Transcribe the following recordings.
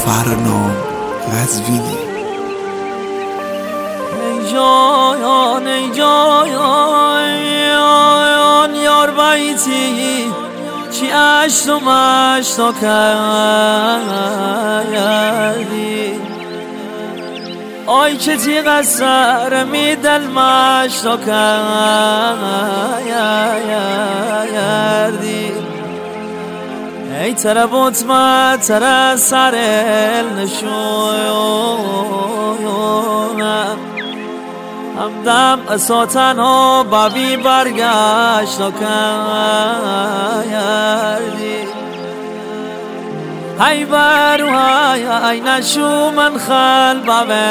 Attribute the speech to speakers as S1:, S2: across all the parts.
S1: فرنام قزوینی.
S2: ای جایان یار بیتی چی عشت و مشت و کردی آی که تی قصر می دل مشت و کردی ای تره بطمه تره سر نشونم همدم اساتن ها بابی برگشت و کردی های برو های نشو من خل بابه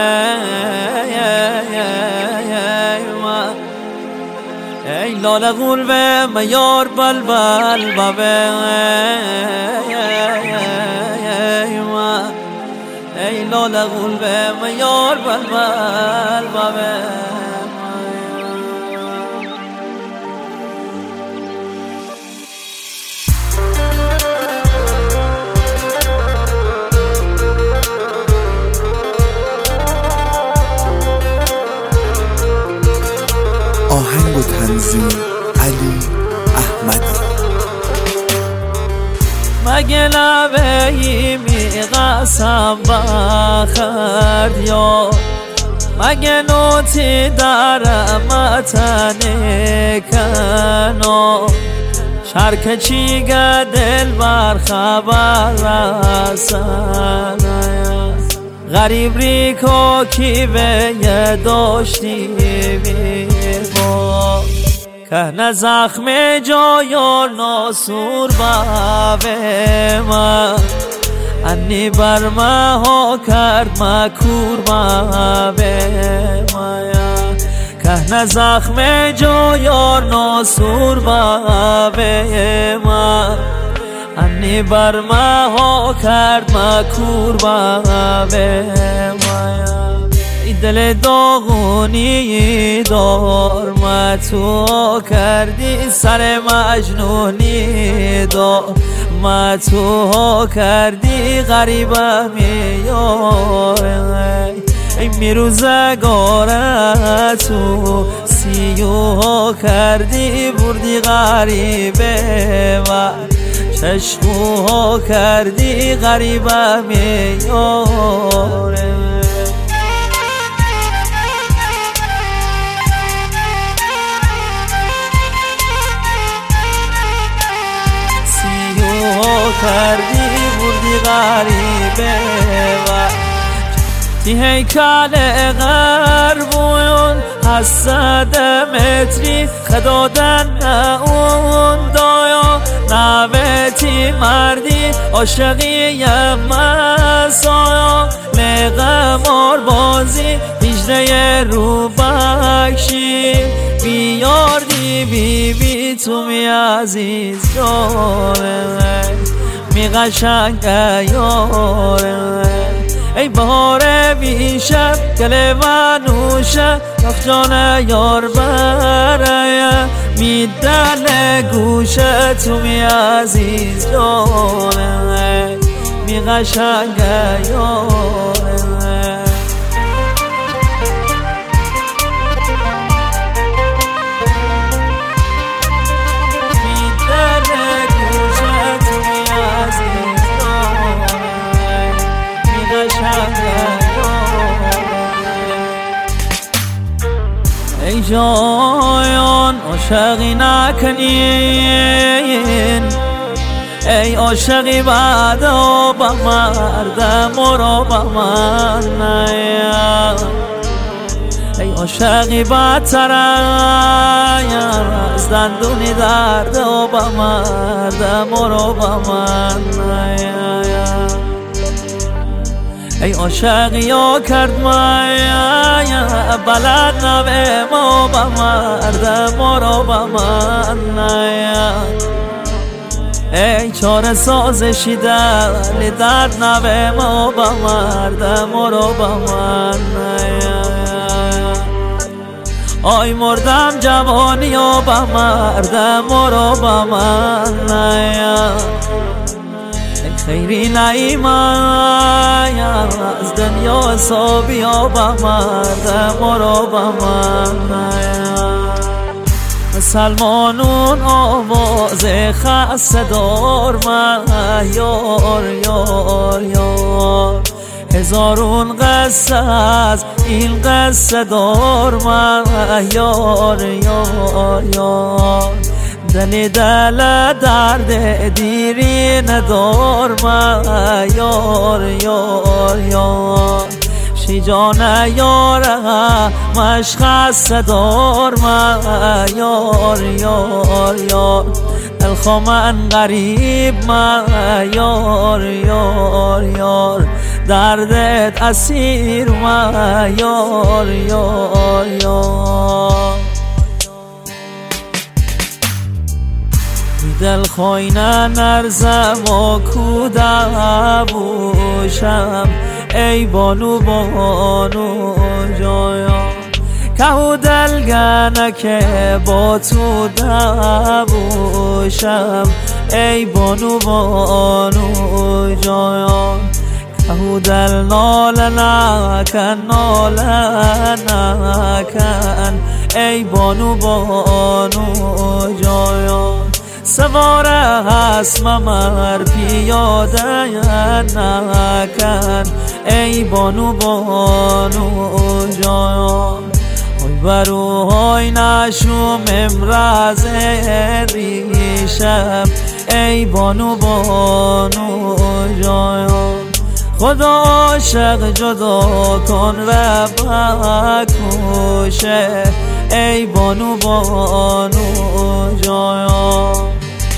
S2: ای لاله غلبه میار بلبل بابه ای لاله غلبه میار بلبل بابه
S1: آهنگ و تنظیم علی احمدی.
S2: مگه لبه ای میقسم بخرد یا مگه نوتی در متنه کنو شرک چیگه دل بر خبر رسن غریب ریکو کی به یه داشتی بیبا که زخم جای ناسور بابه من انی بر ما کرد مکور بابه من که زخم جای ناسور بابه من انی بر ما کرد مکور بابه من دل داغونی دار ما تو کردی سر مجنونی دار ما تو کردی غریبم یار ای میروزگارتو سیو کردی بردی غریبه و چشمو کردی غریبم یار کردی بردی غریبه و تی هیکل غربون حسد متری خدادن اون دایا نویتی مردی عاشقی مسایا لغمار بازی هجده رو بکشی بیاردی بی تو می عزیز یاره می قشنگ یاره ای بهار بیشم گل منوشه تخ جان یار برای می دل گوشه تو می عزیز یاره می قشنگ یاره ای جایان عاشقی نکنین ای عاشقی بعدا با مردم و رو با من نیا ای عاشقی بدتر از دندونی درد و با مردم و رو با من نیا ای عاشقی ها کرد مایا بلد نوه ما با مردم و رو با من نیا ای چاره سازشی دلی درد نوه ما با مردم و رو با من نیا آی مردم جوانی و با مردم و رو با من نیا خیری نیامد از دنیا حسابی ها بمردم و را بمردم مسلمانون آواز خسته دار مهیار یار یار هزارون قصه از این قصه دار مهیار یار یار دل درد دیری ندار مهیار یار یار شی جان یاره مشخص دار یار یار یار دلخوا من غریب یار یار یار دردت اسیر یار یار یار دل خوینه نرزم و کوده بوشم ای بانو بانو جایا که دلگنه که با تو دبوشم ای بانو بانو جایا که دل ناله نکن ناله نکن ای بانو بانو جایا سواره هست ممر پیاده نکن ای بانو بانو جان ای بروهای نشوم امراض ریشم ای بانو بانو جان خدا عاشق جدا کن و بکشه ای بانو بانو جان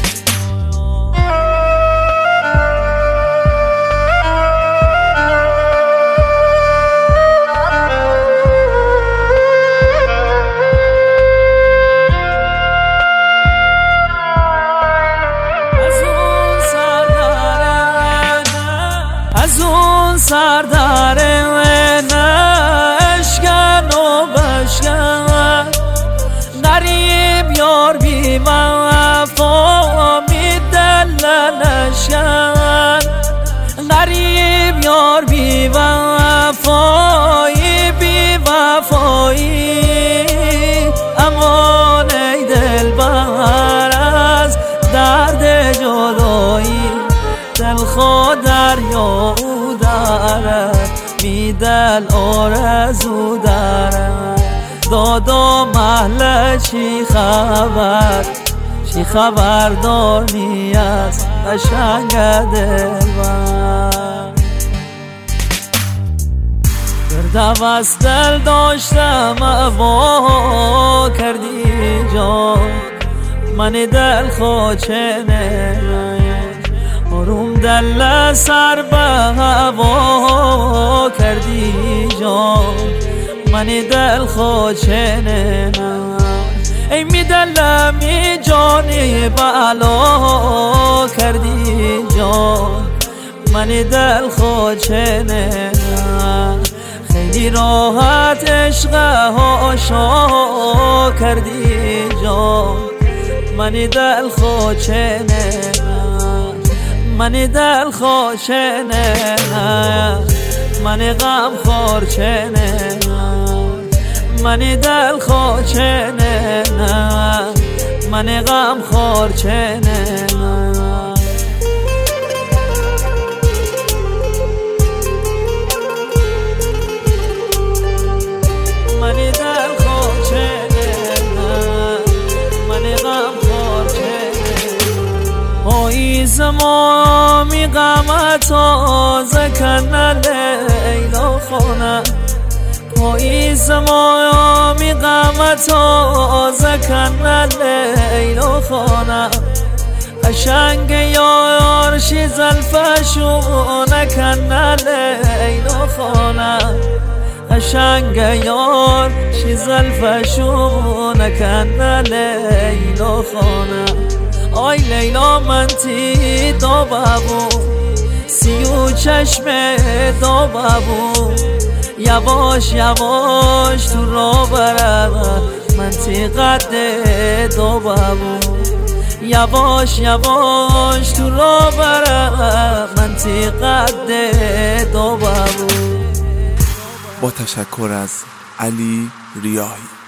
S2: سردر نشکن و بشکن غریب یار بی وفا می دلنشکن غریب یار بی وفایی بی وفایی امان ای دلبر از درد جدایی دلخوا دریا می دل آرزو دارم دادا محل چی خبر داری از قشنگ دلبر گرد از دل داشتم وا کردی جان من دل خوچنه آروم دل سر به هوا کردی جان من دل خوچنه ای می دل می جانی بالا کردی جان من دل خوچنه خیلی راحت عشق هاشا کردی جان من دل خوچنه من دل خوشنه من غم خورچنه من دل خوشنه من غم خورچنه من دل خوشنه من غم خورچنه پاییز ما می غم تازه کنه لیلا خونه پاییز ما می غم تازه کنه لیلا خونه قشنگ یار شی زلفشو نکنه لیلا خونه قشنگ یار شی زلفشو نکنه لیلا خونه آی لیلا من تی دو بابو سیو چشم دو بابو یواش یواش تو را برم من تی قد دو بابو یواش یواش تو را برم من تی قد دو بابو.
S1: با تشکر از علی ریاحی.